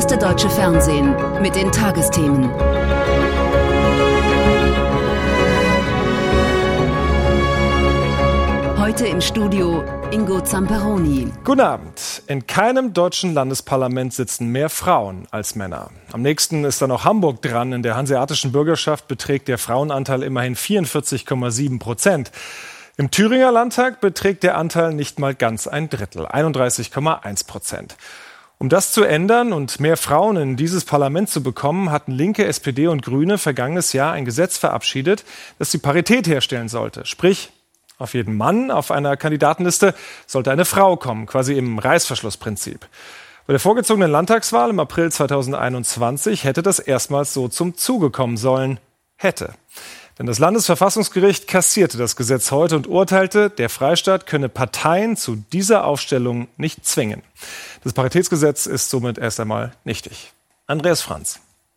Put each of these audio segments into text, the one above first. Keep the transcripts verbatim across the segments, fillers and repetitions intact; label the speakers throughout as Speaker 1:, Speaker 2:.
Speaker 1: erste deutsche Fernsehen mit den Tagesthemen. Heute im Studio Ingo Zamperoni.
Speaker 2: Guten Abend. In keinem deutschen Landesparlament sitzen mehr Frauen als Männer. Am nächsten ist dann noch Hamburg dran. In der hanseatischen Bürgerschaft beträgt der Frauenanteil immerhin vierundvierzig Komma sieben Prozent. Im Thüringer Landtag beträgt der Anteil nicht mal ganz ein Drittel, einunddreißig Komma eins Prozent. Um das zu ändern und mehr Frauen in dieses Parlament zu bekommen, hatten Linke, S P D und Grüne vergangenes Jahr ein Gesetz verabschiedet, das die Parität herstellen sollte. Sprich, auf jeden Mann auf einer Kandidatenliste sollte eine Frau kommen, quasi im Reißverschlussprinzip. Bei der vorgezogenen Landtagswahl im April zweitausendeinundzwanzig hätte das erstmals so zum Zuge kommen sollen. Hätte. Denn das Landesverfassungsgericht kassierte das Gesetz heute und urteilte, der Freistaat könne Parteien zu dieser Aufstellung nicht zwingen. Das Paritätsgesetz ist somit erst einmal nichtig. Andreas Franz.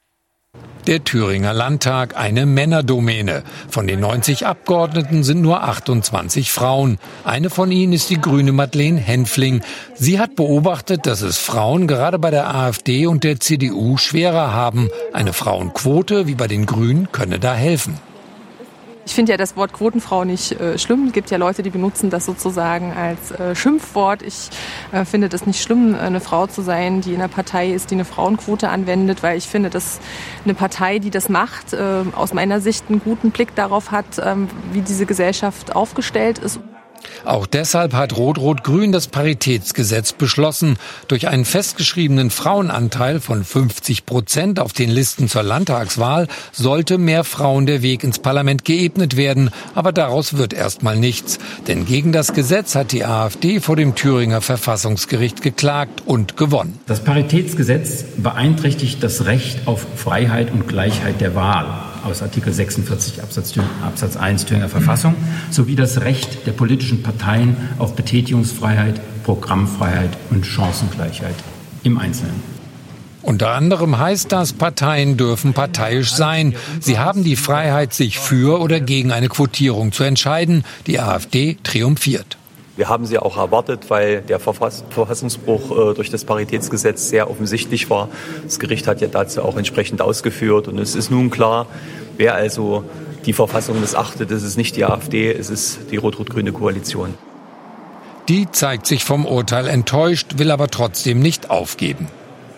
Speaker 3: Der Thüringer Landtag, eine Männerdomäne. Von den neunzig Abgeordneten sind nur achtundzwanzig Frauen. Eine von ihnen ist die Grüne Madeleine Henfling. Sie hat beobachtet, dass es Frauen gerade bei der AfD und der C D U schwerer haben. Eine Frauenquote wie bei den Grünen könne da helfen.
Speaker 4: Ich finde ja das Wort Quotenfrau nicht äh, schlimm. Es gibt ja Leute, die benutzen das sozusagen als äh, Schimpfwort. Ich äh, finde das nicht schlimm, eine Frau zu sein, die in einer Partei ist, die eine Frauenquote anwendet, weil ich finde, dass eine Partei, die das macht, äh, aus meiner Sicht einen guten Blick darauf hat, äh, wie diese Gesellschaft aufgestellt ist.
Speaker 3: Auch deshalb hat Rot-Rot-Grün das Paritätsgesetz beschlossen. Durch einen festgeschriebenen Frauenanteil von fünfzig Prozent auf den Listen zur Landtagswahl sollte mehr Frauen der Weg ins Parlament geebnet werden. Aber daraus wird erstmal nichts. Denn gegen das Gesetz hat die AfD vor dem Thüringer Verfassungsgericht geklagt und gewonnen.
Speaker 5: Das Paritätsgesetz beeinträchtigt das Recht auf Freiheit und Gleichheit der Wahl aus Artikel sechsundvierzig Absatz eins Thüringer Verfassung sowie das Recht der politischen Parteien auf Betätigungsfreiheit, Programmfreiheit und Chancengleichheit im Einzelnen.
Speaker 3: Unter anderem heißt das, Parteien dürfen parteiisch sein. Sie haben die Freiheit, sich für oder gegen eine Quotierung zu entscheiden. Die AfD triumphiert.
Speaker 6: Wir haben sie auch erwartet, weil der Verfassungsbruch durch das Paritätsgesetz sehr offensichtlich war. Das Gericht hat ja dazu auch entsprechend ausgeführt. Und es ist nun klar, wer also die Verfassung missachtet, das ist nicht die AfD, es ist die rot-rot-grüne Koalition.
Speaker 3: Die zeigt sich vom Urteil enttäuscht, will aber trotzdem nicht aufgeben.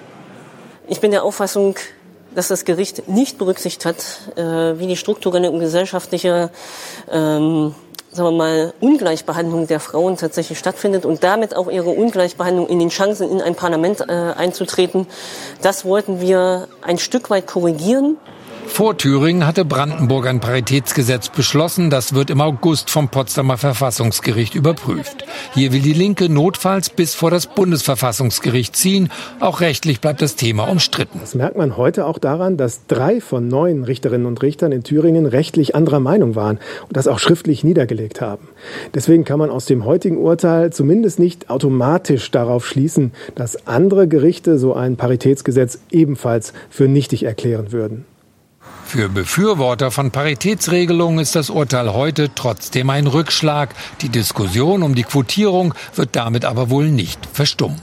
Speaker 7: Ich bin der Auffassung, dass das Gericht nicht berücksichtigt hat, wie die strukturelle und gesellschaftliche ähm, sagen wir mal, Ungleichbehandlung der Frauen tatsächlich stattfindet und damit auch ihre Ungleichbehandlung in den Chancen, in ein Parlament äh, einzutreten. Das wollten wir ein Stück weit korrigieren.
Speaker 3: Vor Thüringen hatte Brandenburg ein Paritätsgesetz beschlossen. Das wird im August vom Potsdamer Verfassungsgericht überprüft. Hier will die Linke notfalls bis vor das Bundesverfassungsgericht ziehen. Auch rechtlich bleibt das Thema umstritten.
Speaker 8: Das merkt man heute auch daran, dass drei von neun Richterinnen und Richtern in Thüringen rechtlich anderer Meinung waren und das auch schriftlich niedergelegt haben. Deswegen kann man aus dem heutigen Urteil zumindest nicht automatisch darauf schließen, dass andere Gerichte so ein Paritätsgesetz ebenfalls für nichtig erklären würden.
Speaker 3: Für Befürworter von Paritätsregelungen ist das Urteil heute trotzdem ein Rückschlag. Die Diskussion um die Quotierung wird damit aber wohl nicht verstummen.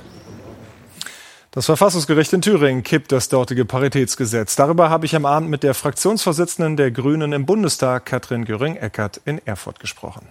Speaker 2: Das Verfassungsgericht in Thüringen kippt das dortige Paritätsgesetz. Darüber habe ich am Abend mit der Fraktionsvorsitzenden der Grünen im Bundestag, Katrin Göring-Eckardt, in Erfurt gesprochen.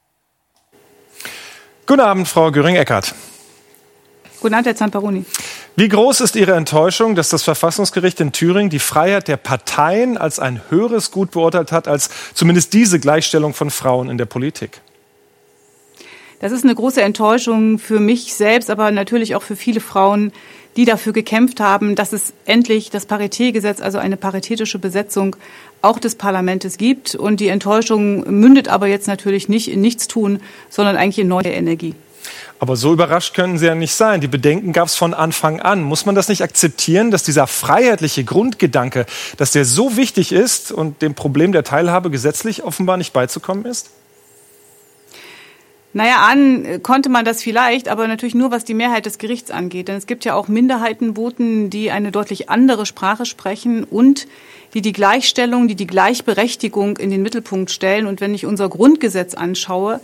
Speaker 2: Guten Abend, Frau Göring-Eckardt.
Speaker 9: Guten Abend, Herr Zamperoni.
Speaker 2: Wie groß ist Ihre Enttäuschung, dass das Verfassungsgericht in Thüringen die Freiheit der Parteien als ein höheres Gut beurteilt hat, als zumindest diese Gleichstellung von Frauen in der Politik?
Speaker 9: Das ist eine große Enttäuschung für mich selbst, aber natürlich auch für viele Frauen, die dafür gekämpft haben, dass es endlich das Paritätgesetz, also eine paritätische Besetzung auch des Parlaments gibt. Und die Enttäuschung mündet aber jetzt natürlich nicht in Nichtstun, sondern eigentlich in neue Energie.
Speaker 2: Aber so überrascht können Sie ja nicht sein. Die Bedenken gab es von Anfang an. Muss man das nicht akzeptieren, dass dieser freiheitliche Grundgedanke, dass der so wichtig ist und dem Problem der Teilhabe gesetzlich offenbar nicht beizukommen ist?
Speaker 9: Naja, an konnte man das vielleicht, aber natürlich nur, was die Mehrheit des Gerichts angeht. Denn es gibt ja auch Minderheitenvoten, die eine deutlich andere Sprache sprechen und die die Gleichstellung, die die Gleichberechtigung in den Mittelpunkt stellen. Und wenn ich unser Grundgesetz anschaue,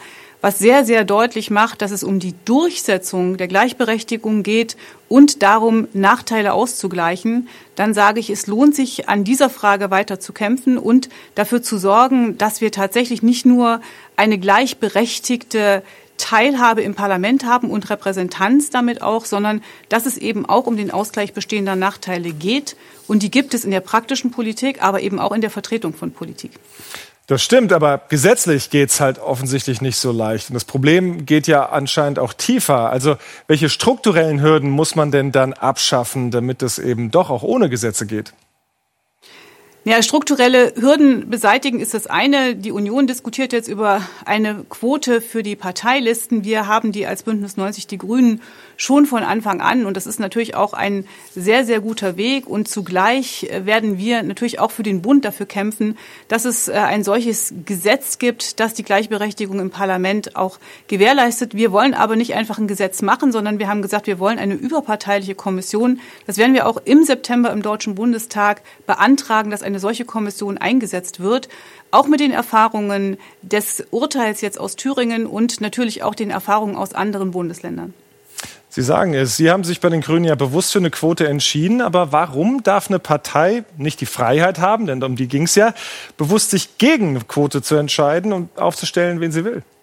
Speaker 9: was sehr, sehr deutlich macht, dass es um die Durchsetzung der Gleichberechtigung geht und darum, Nachteile auszugleichen, dann sage ich, es lohnt sich, an dieser Frage weiter zu kämpfen und dafür zu sorgen, dass wir tatsächlich nicht nur eine gleichberechtigte Teilhabe im Parlament haben und Repräsentanz damit auch, sondern dass es eben auch um den Ausgleich bestehender Nachteile geht. Und die gibt es in der praktischen Politik, aber eben auch in der Vertretung von Politik.
Speaker 2: Das stimmt, aber gesetzlich geht's halt offensichtlich nicht so leicht. Und das Problem geht ja anscheinend auch tiefer. Also welche strukturellen Hürden muss man denn dann abschaffen, damit es eben doch auch ohne Gesetze geht?
Speaker 9: Ja, strukturelle Hürden beseitigen ist das eine. Die Union diskutiert jetzt über eine Quote für die Parteilisten. Wir haben die als Bündnis neunzig Die Grünen schon von Anfang an. Und das ist natürlich auch ein sehr, sehr guter Weg. Und zugleich werden wir natürlich auch für den Bund dafür kämpfen, dass es ein solches Gesetz gibt, das die Gleichberechtigung im Parlament auch gewährleistet. Wir wollen aber nicht einfach ein Gesetz machen, sondern wir haben gesagt, wir wollen eine überparteiliche Kommission. Das werden wir auch im September im Deutschen Bundestag beantragen, dass eine eine solche Kommission eingesetzt wird, auch mit den Erfahrungen des Urteils jetzt aus Thüringen und natürlich auch den Erfahrungen aus anderen Bundesländern.
Speaker 2: Sie sagen es, Sie haben sich bei den Grünen ja bewusst für eine Quote entschieden, aber warum darf eine Partei nicht die Freiheit haben, denn um die ging es ja, bewusst sich gegen eine Quote zu entscheiden und aufzustellen, wen sie will?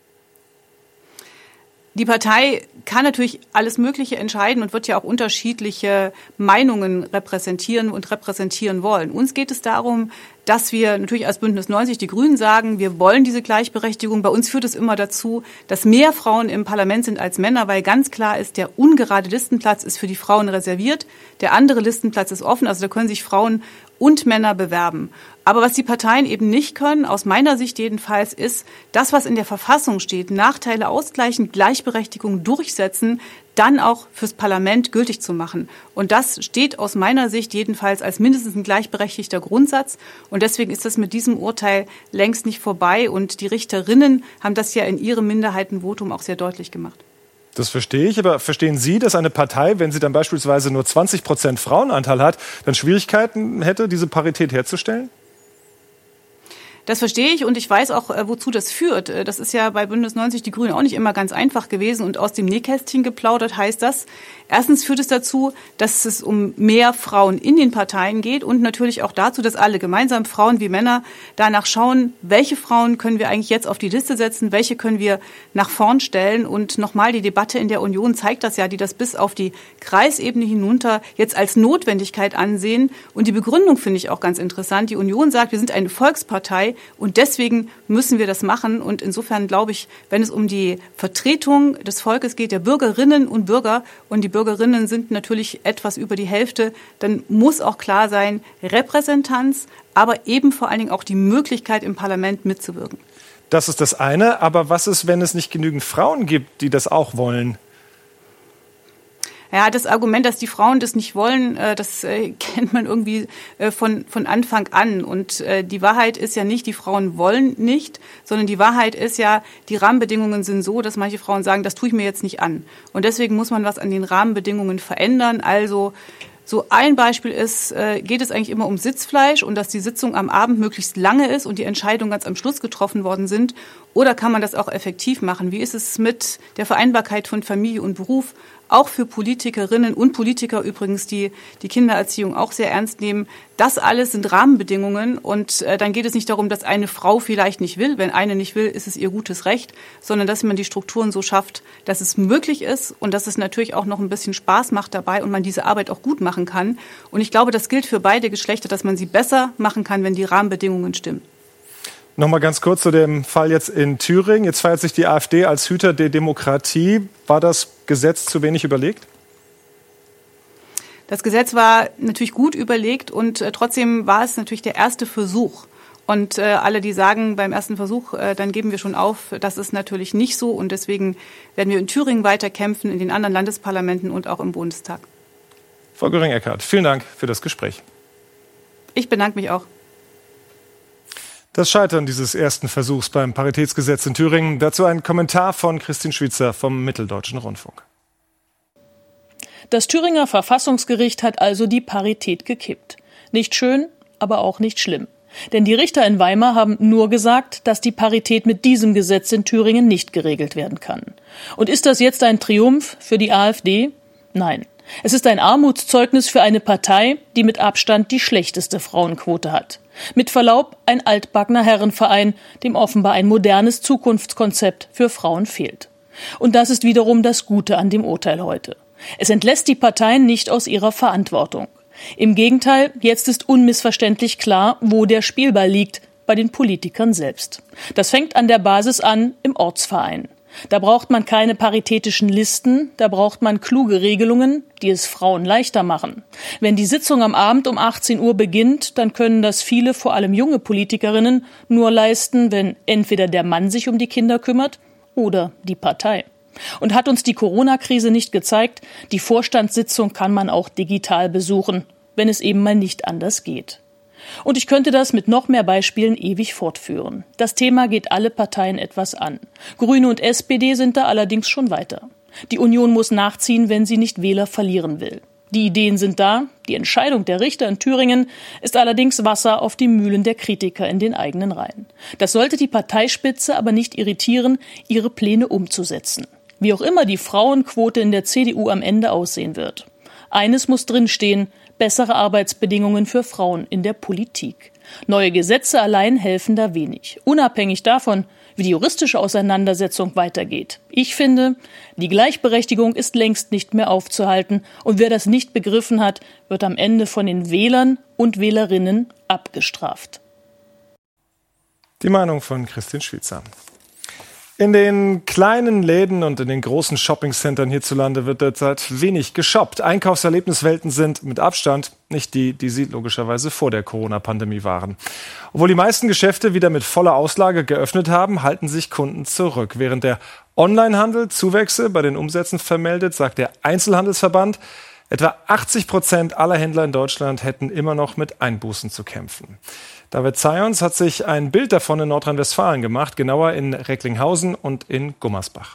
Speaker 9: Die Partei kann natürlich alles Mögliche entscheiden und wird ja auch unterschiedliche Meinungen repräsentieren und repräsentieren wollen. Uns geht es darum, dass wir natürlich als Bündnis neunzig Die Grünen sagen, wir wollen diese Gleichberechtigung. Bei uns führt es immer dazu, dass mehr Frauen im Parlament sind als Männer, weil ganz klar ist, der ungerade Listenplatz ist für die Frauen reserviert, der andere Listenplatz ist offen, also da können sich Frauen und Männer bewerben. Aber was die Parteien eben nicht können, aus meiner Sicht jedenfalls, ist das, was in der Verfassung steht, Nachteile ausgleichen, Gleichberechtigung durchsetzen, dann auch fürs Parlament gültig zu machen. Und das steht aus meiner Sicht jedenfalls als mindestens ein gleichberechtigter Grundsatz. Und deswegen ist das mit diesem Urteil längst nicht vorbei. Und die Richterinnen haben das ja in ihrem Minderheitenvotum auch sehr deutlich gemacht.
Speaker 2: Das verstehe ich, aber verstehen Sie, dass eine Partei, wenn sie dann beispielsweise nur zwanzig Prozent Frauenanteil hat, dann Schwierigkeiten hätte, diese Parität herzustellen?
Speaker 9: Das verstehe ich und ich weiß auch, wozu das führt. Das ist ja bei Bündnis neunzig Die Grünen auch nicht immer ganz einfach gewesen und aus dem Nähkästchen geplaudert heißt das. Erstens führt es dazu, dass es um mehr Frauen in den Parteien geht und natürlich auch dazu, dass alle gemeinsam, Frauen wie Männer, danach schauen, welche Frauen können wir eigentlich jetzt auf die Liste setzen, welche können wir nach vorn stellen. Und nochmal, die Debatte in der Union zeigt das ja, die das bis auf die Kreisebene hinunter jetzt als Notwendigkeit ansehen. Und die Begründung finde ich auch ganz interessant. Die Union sagt, wir sind eine Volkspartei und deswegen müssen wir das machen. Und insofern glaube ich, wenn es um die Vertretung des Volkes geht, der Bürgerinnen und Bürger, und die Bürgerinnen sind natürlich etwas über die Hälfte, dann muss auch klar sein, Repräsentanz, aber eben vor allen Dingen auch die Möglichkeit im Parlament mitzuwirken.
Speaker 2: Das ist das eine, aber was ist, wenn es nicht genügend Frauen gibt, die das auch wollen?
Speaker 9: Ja, das Argument, dass die Frauen das nicht wollen, das kennt man irgendwie von, von Anfang an. Und die Wahrheit ist ja nicht, die Frauen wollen nicht, sondern die Wahrheit ist ja, die Rahmenbedingungen sind so, dass manche Frauen sagen, das tue ich mir jetzt nicht an. Und deswegen muss man was an den Rahmenbedingungen verändern. Also so ein Beispiel ist, äh, geht es eigentlich immer um Sitzfleisch und dass die Sitzung am Abend möglichst lange ist und die Entscheidungen ganz am Schluss getroffen worden sind? Oder kann man das auch effektiv machen? Wie ist es mit der Vereinbarkeit von Familie und Beruf? Auch für Politikerinnen und Politiker übrigens, die die Kindererziehung auch sehr ernst nehmen. Das alles sind Rahmenbedingungen und äh, dann geht es nicht darum, dass eine Frau vielleicht nicht will. Wenn eine nicht will, ist es ihr gutes Recht, sondern dass man die Strukturen so schafft, dass es möglich ist und dass es natürlich auch noch ein bisschen Spaß macht dabei und man diese Arbeit auch gut machen kann. Und ich glaube, das gilt für beide Geschlechter, dass man sie besser machen kann, wenn die Rahmenbedingungen stimmen.
Speaker 2: Nochmal ganz kurz zu dem Fall jetzt in Thüringen. Jetzt feiert sich die AfD als Hüter der Demokratie. War das Gesetz zu wenig überlegt?
Speaker 9: Das Gesetz war natürlich gut überlegt und äh, trotzdem war es natürlich der erste Versuch. Und äh, alle, die sagen, beim ersten Versuch, äh, dann geben wir schon auf, das ist natürlich nicht so. Und deswegen werden wir in Thüringen weiter kämpfen, in den anderen Landesparlamenten und auch im Bundestag.
Speaker 2: Frau Göring-Eckardt, vielen Dank für das Gespräch.
Speaker 9: Ich bedanke mich auch.
Speaker 2: Das Scheitern dieses ersten Versuchs beim Paritätsgesetz in Thüringen. Dazu ein Kommentar von Christine Schwyzer vom Mitteldeutschen Rundfunk.
Speaker 10: Das Thüringer Verfassungsgericht hat also die Parität gekippt. Nicht schön, aber auch nicht schlimm. Denn die Richter in Weimar haben nur gesagt, dass die Parität mit diesem Gesetz in Thüringen nicht geregelt werden kann. Und ist das jetzt ein Triumph für die AfD? Nein. Es ist ein Armutszeugnis für eine Partei, die mit Abstand die schlechteste Frauenquote hat. Mit Verlaub, ein altbackener Herrenverein, dem offenbar ein modernes Zukunftskonzept für Frauen fehlt. Und das ist wiederum das Gute an dem Urteil heute. Es entlässt die Parteien nicht aus ihrer Verantwortung. Im Gegenteil, jetzt ist unmissverständlich klar, wo der Spielball liegt, bei den Politikern selbst. Das fängt an der Basis an, im Ortsverein. Da braucht man keine paritätischen Listen, da braucht man kluge Regelungen, die es Frauen leichter machen. Wenn die Sitzung am Abend um achtzehn Uhr beginnt, dann können das viele, vor allem junge Politikerinnen, nur leisten, wenn entweder der Mann sich um die Kinder kümmert oder die Partei. Und hat uns die Corona-Krise nicht gezeigt, die Vorstandssitzung kann man auch digital besuchen, wenn es eben mal nicht anders geht. Und ich könnte das mit noch mehr Beispielen ewig fortführen. Das Thema geht alle Parteien etwas an. Grüne und S P D sind da allerdings schon weiter. Die Union muss nachziehen, wenn sie nicht Wähler verlieren will. Die Ideen sind da, die Entscheidung der Richter in Thüringen ist allerdings Wasser auf die Mühlen der Kritiker in den eigenen Reihen. Das sollte die Parteispitze aber nicht irritieren, ihre Pläne umzusetzen. Wie auch immer die Frauenquote in der C D U am Ende aussehen wird. Eines muss drinstehen: bessere Arbeitsbedingungen für Frauen in der Politik. Neue Gesetze allein helfen da wenig, unabhängig davon, wie die juristische Auseinandersetzung weitergeht. Ich finde, die Gleichberechtigung ist längst nicht mehr aufzuhalten, und wer das nicht begriffen hat, wird am Ende von den Wählern und Wählerinnen abgestraft.
Speaker 2: Die Meinung von Christine Schwitzer. In den kleinen Läden und in den großen Shoppingcentern hierzulande wird derzeit wenig geshoppt. Einkaufserlebniswelten sind mit Abstand nicht die, die sie logischerweise vor der Corona-Pandemie waren. Obwohl die meisten Geschäfte wieder mit voller Auslage geöffnet haben, halten sich Kunden zurück. Während der Onlinehandel Zuwächse bei den Umsätzen vermeldet, sagt der Einzelhandelsverband, etwa achtzig Prozent aller Händler in Deutschland hätten immer noch mit Einbußen zu kämpfen. David Zayons hat sich ein Bild davon in Nordrhein-Westfalen gemacht, genauer in Recklinghausen und in Gummersbach.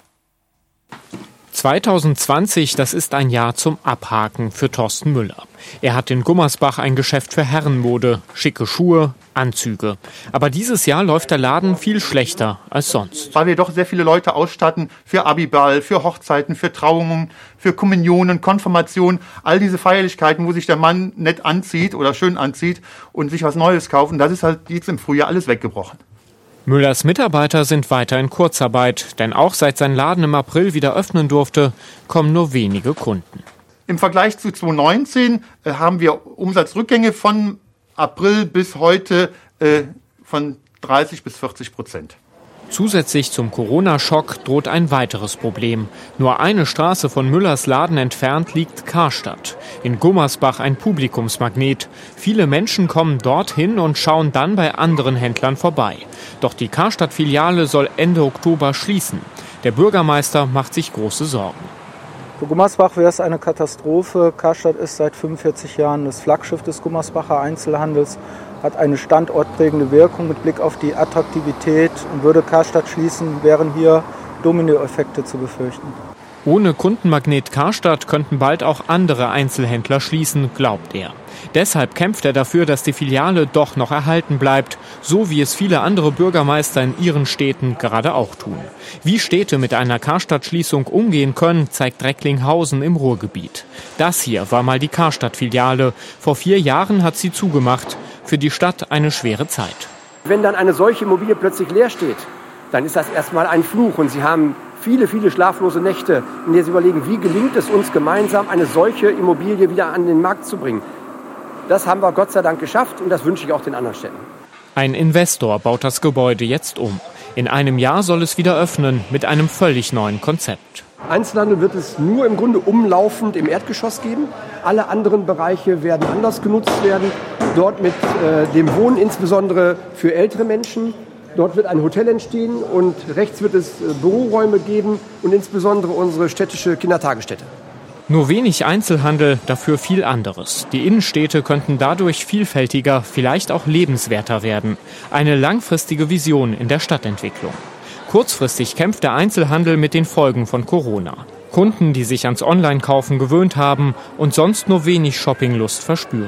Speaker 11: zwanzig zwanzig, das ist ein Jahr zum Abhaken für Thorsten Müller. Er hat in Gummersbach ein Geschäft für Herrenmode, schicke Schuhe, Anzüge. Aber dieses Jahr läuft der Laden viel schlechter als sonst.
Speaker 12: Weil wir doch sehr viele Leute ausstatten für Abiball, für Hochzeiten, für Trauungen, für Kommunionen, Konfirmationen, all diese Feierlichkeiten, wo sich der Mann nett anzieht oder schön anzieht und sich was Neues kaufen. Das ist halt jetzt im Frühjahr alles weggebrochen.
Speaker 11: Müllers Mitarbeiter sind weiter in Kurzarbeit, denn auch seit sein Laden im April wieder öffnen durfte, kommen nur wenige Kunden.
Speaker 12: Im Vergleich zu zwanzig neunzehn äh, haben wir Umsatzrückgänge von April bis heute äh, von dreißig bis vierzig Prozent.
Speaker 11: Zusätzlich zum Corona-Schock droht ein weiteres Problem. Nur eine Straße von Müllers Laden entfernt liegt Karstadt. In Gummersbach ein Publikumsmagnet. Viele Menschen kommen dorthin und schauen dann bei anderen Händlern vorbei. Doch die Karstadt-Filiale soll Ende Oktober schließen. Der Bürgermeister macht sich große Sorgen.
Speaker 13: Für Gummersbach wäre es eine Katastrophe. Karstadt ist seit fünfundvierzig Jahren das Flaggschiff des Gummersbacher Einzelhandels, hat eine standortprägende Wirkung mit Blick auf die Attraktivität. Und würde Karstadt schließen, wären hier Dominoeffekte zu befürchten.
Speaker 11: Ohne Kundenmagnet Karstadt könnten bald auch andere Einzelhändler schließen, glaubt er. Deshalb kämpft er dafür, dass die Filiale doch noch erhalten bleibt, so wie es viele andere Bürgermeister in ihren Städten gerade auch tun. Wie Städte mit einer Karstadt-Schließung umgehen können, zeigt Recklinghausen im Ruhrgebiet. Das hier war mal die Karstadt-Filiale. Vor vier Jahren hat sie zugemacht. Für die Stadt eine schwere Zeit.
Speaker 14: Wenn dann eine solche Immobilie plötzlich leer steht, dann ist das erstmal ein Fluch. Und Sie haben viele, viele schlaflose Nächte, in denen Sie überlegen, wie gelingt es uns gemeinsam, eine solche Immobilie wieder an den Markt zu bringen. Das haben wir Gott sei Dank geschafft und das wünsche ich auch den anderen Städten.
Speaker 11: Ein Investor baut das Gebäude jetzt um. In einem Jahr soll es wieder öffnen mit einem völlig neuen Konzept.
Speaker 14: Einzelhandel wird es nur im Grunde umlaufend im Erdgeschoss geben. Alle anderen Bereiche werden anders genutzt werden. Dort mit äh, dem Wohnen insbesondere für ältere Menschen. Dort wird ein Hotel entstehen und rechts wird es äh, Büroräume geben und insbesondere unsere städtische Kindertagesstätte.
Speaker 11: Nur wenig Einzelhandel, dafür viel anderes. Die Innenstädte könnten dadurch vielfältiger, vielleicht auch lebenswerter werden. Eine langfristige Vision in der Stadtentwicklung. Kurzfristig kämpft der Einzelhandel mit den Folgen von Corona. Kunden, die sich ans Online-Kaufen gewöhnt haben und sonst nur wenig Shoppinglust verspüren.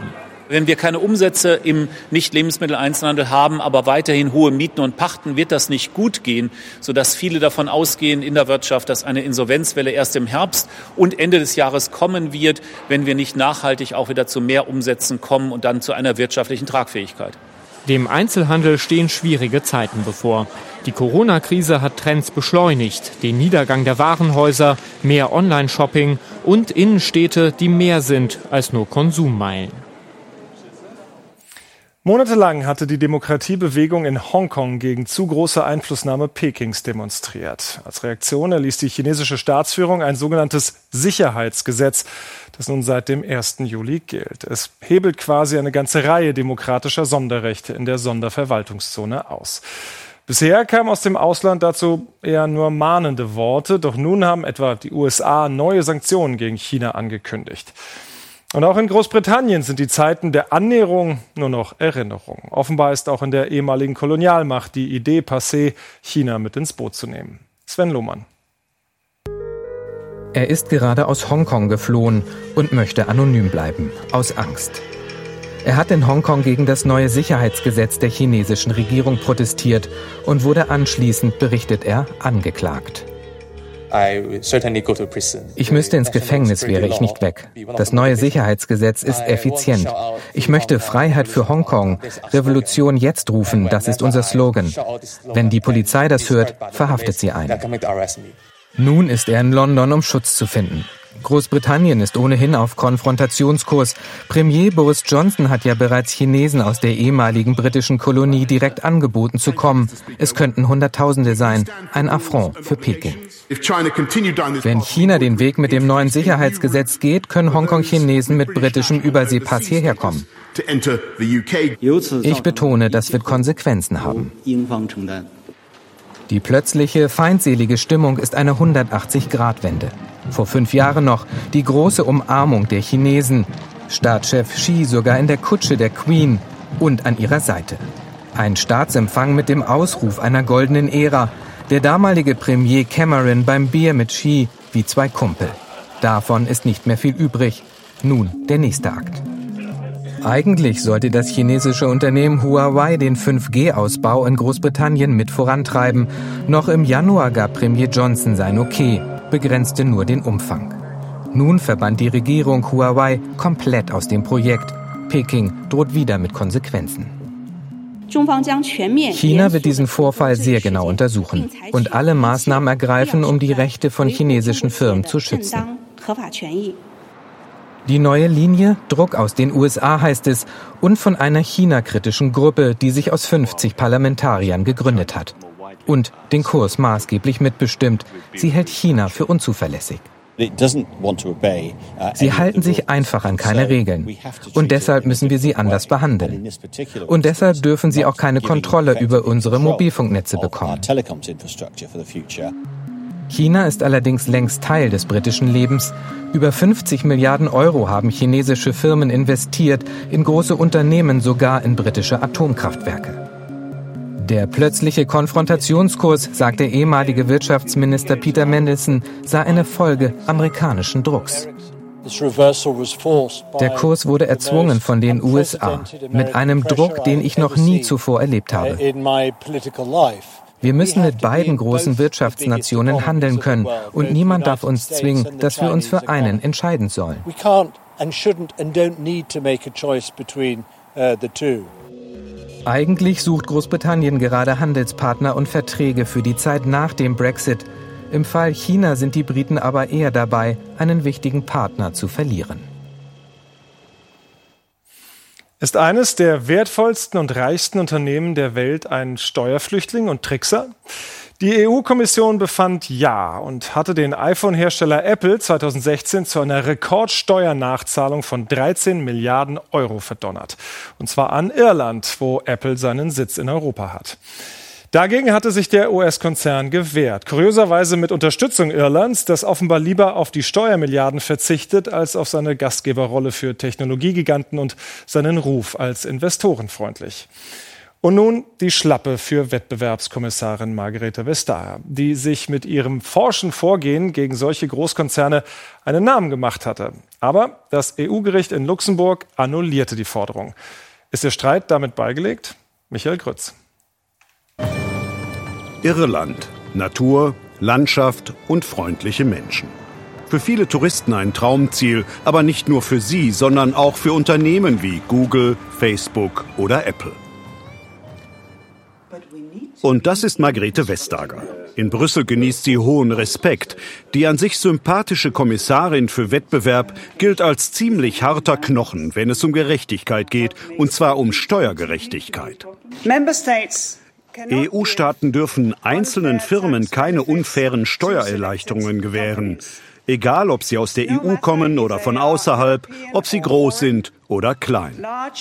Speaker 15: Wenn wir keine Umsätze im Nicht-Lebensmitteleinzelhandel haben, aber weiterhin hohe Mieten und Pachten, wird das nicht gut gehen, sodass viele davon ausgehen in der Wirtschaft, dass eine Insolvenzwelle erst im Herbst und Ende des Jahres kommen wird, wenn wir nicht nachhaltig auch wieder zu mehr Umsätzen kommen und dann zu einer wirtschaftlichen Tragfähigkeit.
Speaker 11: Dem Einzelhandel stehen schwierige Zeiten bevor. Die Corona-Krise hat Trends beschleunigt, den Niedergang der Warenhäuser, mehr Online-Shopping und Innenstädte, die mehr sind als nur Konsummeilen.
Speaker 2: Monatelang hatte die Demokratiebewegung in Hongkong gegen zu große Einflussnahme Pekings demonstriert. Als Reaktion erließ die chinesische Staatsführung ein sogenanntes Sicherheitsgesetz, das nun seit dem ersten Juli gilt. Es hebelt quasi eine ganze Reihe demokratischer Sonderrechte in der Sonderverwaltungszone aus. Bisher kamen aus dem Ausland dazu eher nur mahnende Worte, doch nun haben etwa die U S A neue Sanktionen gegen China angekündigt. Und auch in Großbritannien sind die Zeiten der Annäherung nur noch Erinnerung. Offenbar ist auch in der ehemaligen Kolonialmacht die Idee passé, China mit ins Boot zu nehmen. Sven Lohmann.
Speaker 16: Er ist gerade aus Hongkong geflohen und möchte anonym bleiben, aus Angst. Er hat in Hongkong gegen das neue Sicherheitsgesetz der chinesischen Regierung protestiert und wurde anschließend, berichtet er, angeklagt. Ich müsste ins Gefängnis, wäre ich nicht weg. Das neue Sicherheitsgesetz ist effizient. Ich möchte Freiheit für Hongkong, Revolution jetzt rufen, das ist unser Slogan. Wenn die Polizei das hört, verhaftet sie einen. Nun ist er in London, um Schutz zu finden. Großbritannien ist ohnehin auf Konfrontationskurs. Premier Boris Johnson hat ja bereits Chinesen aus der ehemaligen britischen Kolonie direkt angeboten zu kommen. Es könnten Hunderttausende sein. Ein Affront für Peking. Wenn China den Weg mit dem neuen Sicherheitsgesetz geht, können Hongkong-Chinesen mit britischem Überseepass hierher kommen. Ich betone, das wird Konsequenzen haben. Die plötzliche, feindselige Stimmung ist eine hundertachtzig-Grad-Wende. Vor fünf Jahren noch die große Umarmung der Chinesen. Staatschef Xi sogar in der Kutsche der Queen und an ihrer Seite. Ein Staatsempfang mit dem Ausruf einer goldenen Ära. Der damalige Premier Cameron beim Bier mit Xi wie zwei Kumpel. Davon ist nicht mehr viel übrig. Nun der nächste Akt. Eigentlich sollte das chinesische Unternehmen Huawei den fünf G Ausbau in Großbritannien mit vorantreiben. Noch im Januar gab Premier Johnson sein Okay, begrenzte nur den Umfang. Nun verbannt die Regierung Huawei komplett aus dem Projekt. Peking droht wieder mit Konsequenzen. China wird diesen Vorfall sehr genau untersuchen und alle Maßnahmen ergreifen, um die Rechte von chinesischen Firmen zu schützen. Die neue Linie, Druck aus den U S A heißt es, und von einer China-kritischen Gruppe, die sich aus fünfzig Parlamentariern gegründet hat. Und den Kurs maßgeblich mitbestimmt. Sie hält China für unzuverlässig. Sie halten sich einfach an keine Regeln. Und deshalb müssen wir sie anders behandeln. Und deshalb dürfen sie auch keine Kontrolle über unsere Mobilfunknetze bekommen. China ist allerdings längst Teil des britischen Lebens. Über fünfzig Milliarden Euro haben chinesische Firmen investiert, in große Unternehmen, sogar in britische Atomkraftwerke. Der plötzliche Konfrontationskurs, sagt der ehemalige Wirtschaftsminister Peter Mandelson, sei eine Folge amerikanischen Drucks. Der Kurs wurde erzwungen von den U S A, mit einem Druck, den ich noch nie zuvor erlebt habe. Wir müssen mit beiden großen Wirtschaftsnationen handeln können und niemand darf uns zwingen, dass wir uns für einen entscheiden sollen. Eigentlich sucht Großbritannien gerade Handelspartner und Verträge für die Zeit nach dem Brexit. Im Fall China sind die Briten aber eher dabei, einen wichtigen Partner zu verlieren.
Speaker 2: Ist eines der wertvollsten und reichsten Unternehmen der Welt ein Steuerflüchtling und Trickser? Die E U-Kommission befand ja und hatte den iPhone-Hersteller Apple zweitausendsechzehn zu einer Rekordsteuernachzahlung von dreizehn Milliarden Euro verdonnert. Und zwar an Irland, wo Apple seinen Sitz in Europa hat. Dagegen hatte sich der U S-Konzern gewehrt. Kurioserweise mit Unterstützung Irlands, das offenbar lieber auf die Steuermilliarden verzichtet, als auf seine Gastgeberrolle für Technologiegiganten und seinen Ruf als investorenfreundlich. Und nun die Schlappe für Wettbewerbskommissarin Margrethe Vestager, die sich mit ihrem forschen Vorgehen gegen solche Großkonzerne einen Namen gemacht hatte. Aber das E U-Gericht in Luxemburg annullierte die Forderung. Ist der Streit damit beigelegt? Michael Grütz.
Speaker 17: Irland. Natur, Landschaft und freundliche Menschen. Für viele Touristen ein Traumziel, aber nicht nur für sie, sondern auch für Unternehmen wie Google, Facebook oder Apple. Und das ist Margrethe Vestager. In Brüssel genießt sie hohen Respekt. Die an sich sympathische Kommissarin für Wettbewerb gilt als ziemlich harter Knochen, wenn es um Gerechtigkeit geht, und zwar um Steuergerechtigkeit. E U-Staaten dürfen einzelnen Firmen keine unfairen Steuererleichterungen gewähren. Egal, ob sie aus der E U kommen oder von außerhalb, ob sie groß sind oder klein.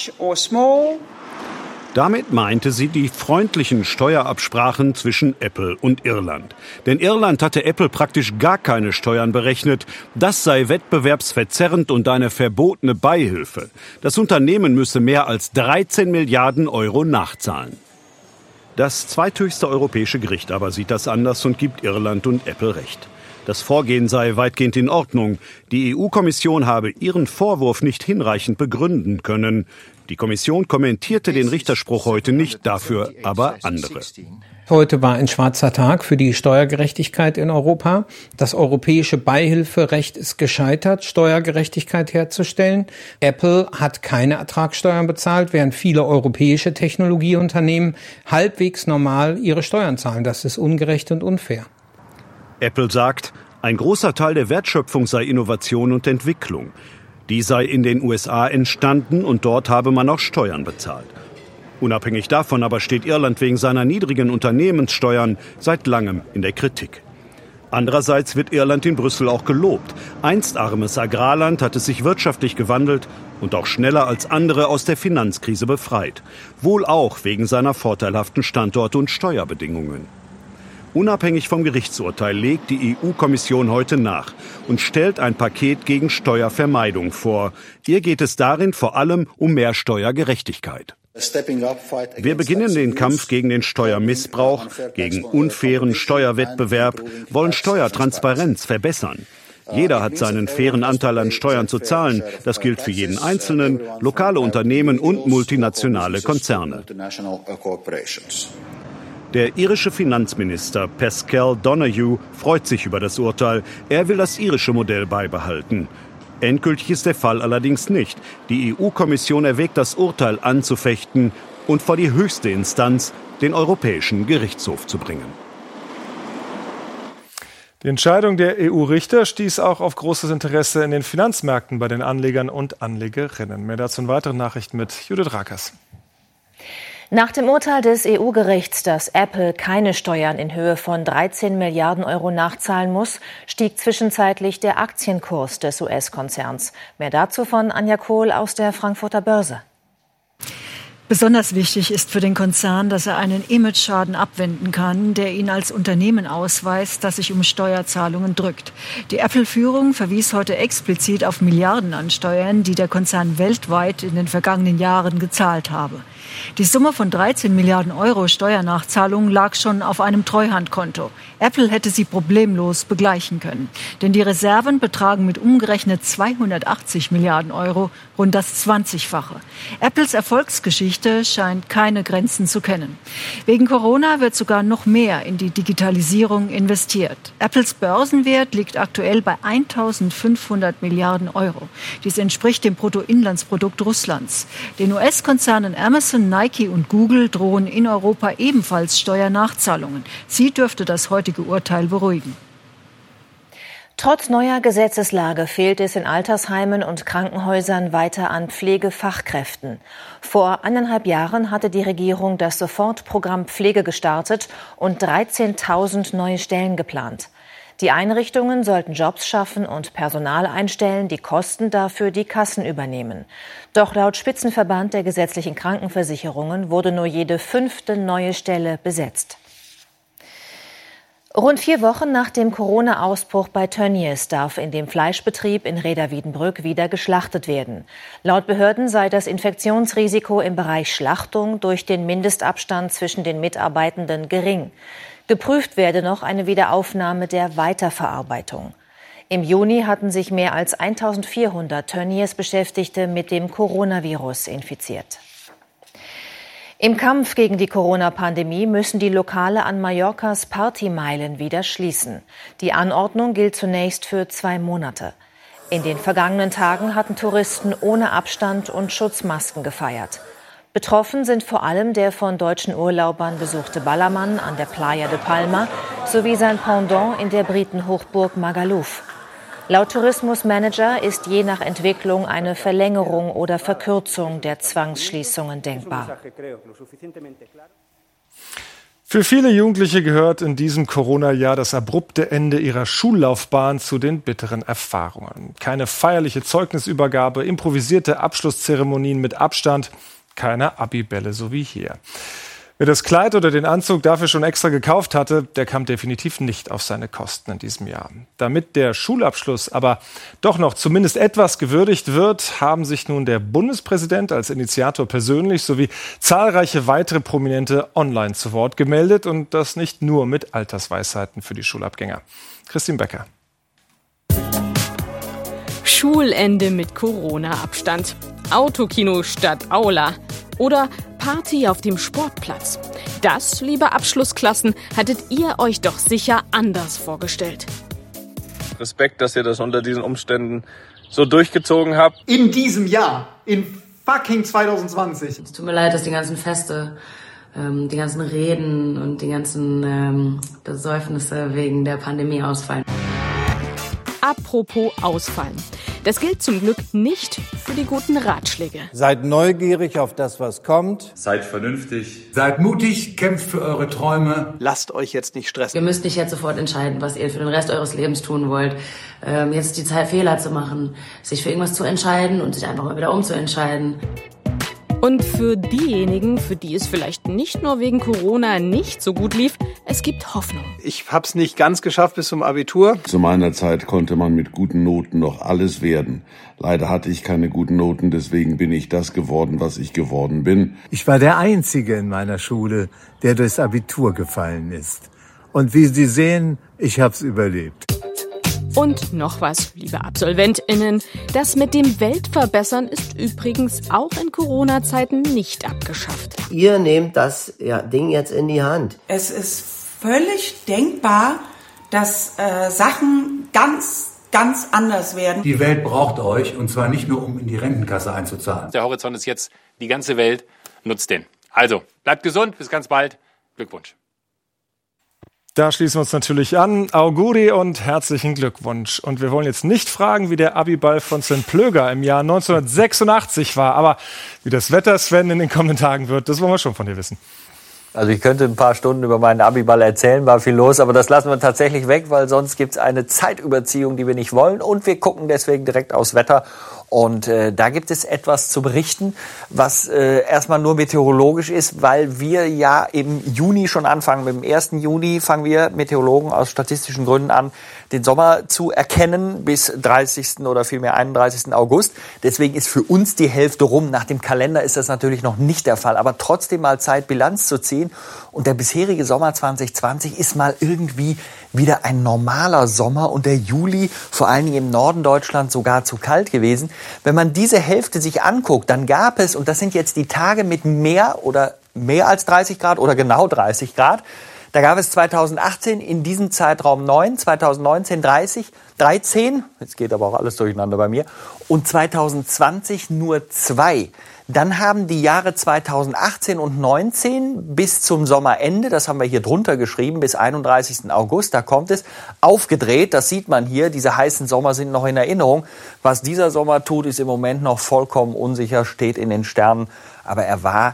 Speaker 17: Damit meinte sie die freundlichen Steuerabsprachen zwischen Apple und Irland. Denn Irland hatte Apple praktisch gar keine Steuern berechnet. Das sei wettbewerbsverzerrend und eine verbotene Beihilfe. Das Unternehmen müsse mehr als dreizehn Milliarden Euro nachzahlen. Das zweithöchste europäische Gericht aber sieht das anders und gibt Irland und Apple recht. Das Vorgehen sei weitgehend in Ordnung. Die E U-Kommission habe ihren Vorwurf nicht hinreichend begründen können. Die Kommission kommentierte den Richterspruch heute nicht, dafür aber andere.
Speaker 18: Heute war ein schwarzer Tag für die Steuergerechtigkeit in Europa. Das europäische Beihilferecht ist gescheitert, Steuergerechtigkeit herzustellen. Apple hat keine Ertragssteuern bezahlt, während viele europäische Technologieunternehmen halbwegs normal ihre Steuern zahlen. Das ist ungerecht und unfair.
Speaker 17: Apple sagt, ein großer Teil der Wertschöpfung sei Innovation und Entwicklung. Die sei in den U S A entstanden und dort habe man auch Steuern bezahlt. Unabhängig davon aber steht Irland wegen seiner niedrigen Unternehmenssteuern seit langem in der Kritik. Andererseits wird Irland in Brüssel auch gelobt. Einst armes Agrarland hat es sich wirtschaftlich gewandelt und auch schneller als andere aus der Finanzkrise befreit. Wohl auch wegen seiner vorteilhaften Standorte und Steuerbedingungen. Unabhängig vom Gerichtsurteil legt die E U-Kommission heute nach und stellt ein Paket gegen Steuervermeidung vor. Ihr geht es darin vor allem um mehr Steuergerechtigkeit. Wir beginnen den Kampf gegen den Steuermissbrauch, gegen unfairen Steuerwettbewerb, wollen Steuertransparenz verbessern. Jeder hat seinen fairen Anteil an Steuern zu zahlen. Das gilt für jeden Einzelnen, lokale Unternehmen und multinationale Konzerne. Der irische Finanzminister Pascal Donoghue freut sich über das Urteil. Er will das irische Modell beibehalten. Endgültig ist der Fall allerdings nicht. Die E U-Kommission erwägt, das Urteil anzufechten und vor die höchste Instanz, den Europäischen Gerichtshof, zu bringen.
Speaker 2: Die Entscheidung der E U-Richter stieß auch auf großes Interesse in den Finanzmärkten bei den Anlegern und Anlegerinnen. Mehr dazu in weiteren Nachrichten mit Judith Rakers.
Speaker 19: Nach dem Urteil des E U-Gerichts, dass Apple keine Steuern in Höhe von dreizehn Milliarden Euro nachzahlen muss, stieg zwischenzeitlich der Aktienkurs des U S-Konzerns. Mehr dazu von Anja Kohl aus der Frankfurter Börse.
Speaker 20: Besonders wichtig ist für den Konzern, dass er einen Imageschaden abwenden kann, der ihn als Unternehmen ausweist, das sich um Steuerzahlungen drückt. Die Apple-Führung verwies heute explizit auf Milliarden an Steuern, die der Konzern weltweit in den vergangenen Jahren gezahlt habe. Die Summe von dreizehn Milliarden Euro Steuernachzahlungen lag schon auf einem Treuhandkonto. Apple hätte sie problemlos begleichen können. Denn die Reserven betragen mit umgerechnet zweihundertachtzig Milliarden Euro rund das zwanzigfache. Apples Erfolgsgeschichte scheint keine Grenzen zu kennen. Wegen Corona wird sogar noch mehr in die Digitalisierung investiert. Apples Börsenwert liegt aktuell bei eintausendfünfhundert Milliarden Euro. Dies entspricht dem Bruttoinlandsprodukt Russlands. Den U S-Konzernen Amazon, Nike und Google drohen in Europa ebenfalls Steuernachzahlungen. Sie dürfte das heutige Urteil beruhigen.
Speaker 19: Trotz neuer Gesetzeslage fehlt es in Altersheimen und Krankenhäusern weiter an Pflegefachkräften. Vor eineinhalb Jahren hatte die Regierung das Sofortprogramm Pflege gestartet und dreizehntausend neue Stellen geplant. Die Einrichtungen sollten Jobs schaffen und Personal einstellen, die Kosten dafür die Kassen übernehmen. Doch laut Spitzenverband der gesetzlichen Krankenversicherungen wurde nur jede fünfte neue Stelle besetzt. Rund vier Wochen nach dem Corona-Ausbruch bei Tönnies darf in dem Fleischbetrieb in Rheda-Wiedenbrück wieder geschlachtet werden. Laut Behörden sei das Infektionsrisiko im Bereich Schlachtung durch den Mindestabstand zwischen den Mitarbeitenden gering. Geprüft werde noch eine Wiederaufnahme der Weiterverarbeitung. Im Juni hatten sich mehr als eintausendvierhundert Tönnies-Beschäftigte mit dem Coronavirus infiziert. Im Kampf gegen die Corona-Pandemie müssen die Lokale an Mallorcas Partymeilen wieder schließen. Die Anordnung gilt zunächst für zwei Monate. In den vergangenen Tagen hatten Touristen ohne Abstand und Schutzmasken gefeiert. Betroffen sind vor allem der von deutschen Urlaubern besuchte Ballermann an der Playa de Palma sowie sein Pendant in der Britenhochburg Magaluf. Laut Tourismusmanager ist je nach Entwicklung eine Verlängerung oder Verkürzung der Zwangsschließungen denkbar.
Speaker 2: Für viele Jugendliche gehört in diesem Corona-Jahr das abrupte Ende ihrer Schullaufbahn zu den bitteren Erfahrungen. Keine feierliche Zeugnisübergabe, improvisierte Abschlusszeremonien mit Abstand, keine Abibälle, so wie hier. Wer das Kleid oder den Anzug dafür schon extra gekauft hatte, der kam definitiv nicht auf seine Kosten in diesem Jahr. Damit der Schulabschluss aber doch noch zumindest etwas gewürdigt wird, haben sich nun der Bundespräsident als Initiator persönlich sowie zahlreiche weitere Prominente online zu Wort gemeldet und das nicht nur mit Altersweisheiten für die Schulabgänger. Christine Becker.
Speaker 21: Schulende mit Corona-Abstand. Autokino statt Aula. Oder Party auf dem Sportplatz. Das, liebe Abschlussklassen, hattet ihr euch doch sicher anders vorgestellt.
Speaker 22: Respekt, dass ihr das unter diesen Umständen so durchgezogen habt.
Speaker 23: In diesem Jahr, in fucking zwanzig zwanzig.
Speaker 24: Es tut mir leid, dass die ganzen Feste, ähm, die ganzen Reden und die ganzen ähm, Besäufnisse wegen der Pandemie ausfallen.
Speaker 21: Apropos ausfallen. Das gilt zum Glück nicht für die guten Ratschläge.
Speaker 25: Seid neugierig auf das, was kommt.
Speaker 26: Seid vernünftig.
Speaker 27: Seid mutig, kämpft für eure Träume.
Speaker 23: Lasst euch jetzt nicht stressen.
Speaker 24: Ihr müsst nicht jetzt sofort entscheiden, was ihr für den Rest eures Lebens tun wollt. Ähm, jetzt ist die Zeit, Fehler zu machen, sich für irgendwas zu entscheiden und sich einfach mal wieder umzuentscheiden.
Speaker 21: Und für diejenigen, für die es vielleicht nicht nur wegen Corona nicht so gut lief, es gibt Hoffnung.
Speaker 23: Ich hab's nicht ganz geschafft bis zum Abitur.
Speaker 28: Zu meiner Zeit konnte man mit guten Noten noch alles werden. Leider hatte ich keine guten Noten, deswegen bin ich das geworden, was ich geworden bin.
Speaker 29: Ich war der Einzige in meiner Schule, der durchs Abitur gefallen ist. Und wie Sie sehen, ich hab's überlebt.
Speaker 21: Und noch was, liebe AbsolventInnen, das mit dem Weltverbessern ist übrigens auch in Corona-Zeiten nicht abgeschafft.
Speaker 30: Ihr nehmt das ja, Ding jetzt in die Hand.
Speaker 31: Es ist völlig denkbar, dass äh, Sachen ganz, ganz anders werden.
Speaker 27: Die Welt braucht euch, und zwar nicht nur, um in die Rentenkasse einzuzahlen.
Speaker 32: Der Horizont ist jetzt die ganze Welt, nutzt den. Also, bleibt gesund, bis ganz bald. Glückwunsch.
Speaker 2: Da schließen wir uns natürlich an. Auguri und herzlichen Glückwunsch. Und wir wollen jetzt nicht fragen, wie der Abiball von Sven Plöger im Jahr neunzehnhundertsechsundachtzig war. Aber wie das Wetter, Sven, in den kommenden Tagen wird, das wollen wir schon von dir wissen.
Speaker 33: Also ich könnte ein paar Stunden über meinen Abiball erzählen, war viel los, aber das lassen wir tatsächlich weg, weil sonst gibt es eine Zeitüberziehung, die wir nicht wollen. Und wir gucken deswegen direkt aufs Wetter. Und äh, da gibt es etwas zu berichten, was äh, erstmal nur meteorologisch ist, weil wir ja im Juni schon anfangen. Mit dem ersten Juni fangen wir Meteorologen aus statistischen Gründen an, den Sommer zu erkennen bis dreißigsten oder vielmehr einunddreißigsten August. Deswegen ist für uns die Hälfte rum. Nach dem Kalender ist das natürlich noch nicht der Fall, aber trotzdem mal Zeit, Bilanz zu ziehen. Und der bisherige Sommer zwanzig zwanzig ist mal irgendwie wieder ein normaler Sommer und der Juli, vor allen Dingen im Norden Deutschlands, sogar zu kalt gewesen. Wenn man diese Hälfte sich anguckt, dann gab es, und das sind jetzt die Tage mit mehr oder mehr als dreißig Grad oder genau dreißig Grad, da gab es zweitausendachtzehn in diesem Zeitraum neun, zweitausendneunzehn dreißig, dreizehn, jetzt geht aber auch alles durcheinander bei mir, und zweitausendzwanzig nur zwei. Dann haben die Jahre zweitausendachtzehn und neunzehn bis zum Sommerende, das haben wir hier drunter geschrieben, bis einunddreißigsten August, da kommt es, aufgedreht. Das sieht man hier, diese heißen Sommer sind noch in Erinnerung. Was dieser Sommer tut, ist im Moment noch vollkommen unsicher, steht in den Sternen. Aber er war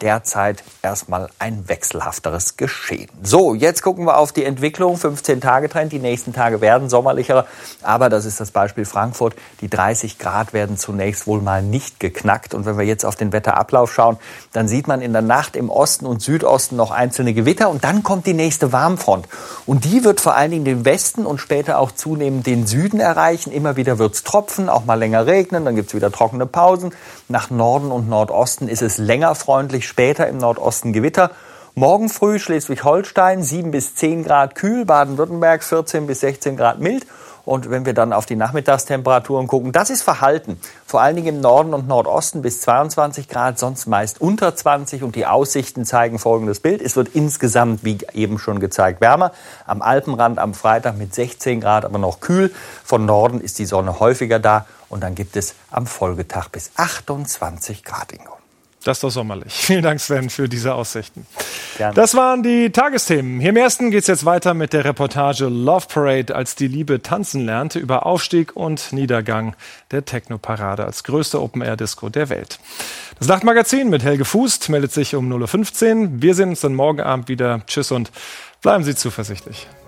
Speaker 33: derzeit erstmal ein wechselhafteres Geschehen. So, jetzt gucken wir auf die Entwicklung. fünfzehn-Tage-Trend. Die nächsten Tage werden sommerlicher. Aber das ist das Beispiel Frankfurt. Die dreißig Grad werden zunächst wohl mal nicht geknackt. Und wenn wir jetzt auf den Wetterablauf schauen, dann sieht man in der Nacht im Osten und Südosten noch einzelne Gewitter. Und dann kommt die nächste Warmfront. Und die wird vor allen Dingen den Westen und später auch zunehmend den Süden erreichen. Immer wieder wird es tropfen, auch mal länger regnen. Dann gibt es wieder trockene Pausen. Nach Norden und Nordosten ist es länger freundlich. Später im Nordosten Gewitter. Morgen früh Schleswig-Holstein sieben bis zehn Grad kühl, Baden-Württemberg vierzehn bis sechzehn Grad mild. Und wenn wir dann auf die Nachmittagstemperaturen gucken, das ist verhalten. Vor allen Dingen im Norden und Nordosten bis zweiundzwanzig Grad, sonst meist unter zwanzig. Und die Aussichten zeigen folgendes Bild. Es wird insgesamt, wie eben schon gezeigt, wärmer. Am Alpenrand am Freitag mit sechzehn Grad, aber noch kühl. Von Norden ist die Sonne häufiger da. Und dann gibt es am Folgetag bis achtundzwanzig Grad, Ingo.
Speaker 2: Das ist doch sommerlich. Vielen Dank, Sven, für diese Aussichten.
Speaker 33: Gerne.
Speaker 2: Das waren die Tagesthemen. Hier im Ersten geht es jetzt weiter mit der Reportage Love Parade, als die Liebe tanzen lernte, über Aufstieg und Niedergang der Techno-Parade als größte Open-Air-Disco der Welt. Das Nachtmagazin mit Helge Fußt meldet sich um null Uhr fünfzehn. Wir sehen uns dann morgen Abend wieder. Tschüss und bleiben Sie zuversichtlich.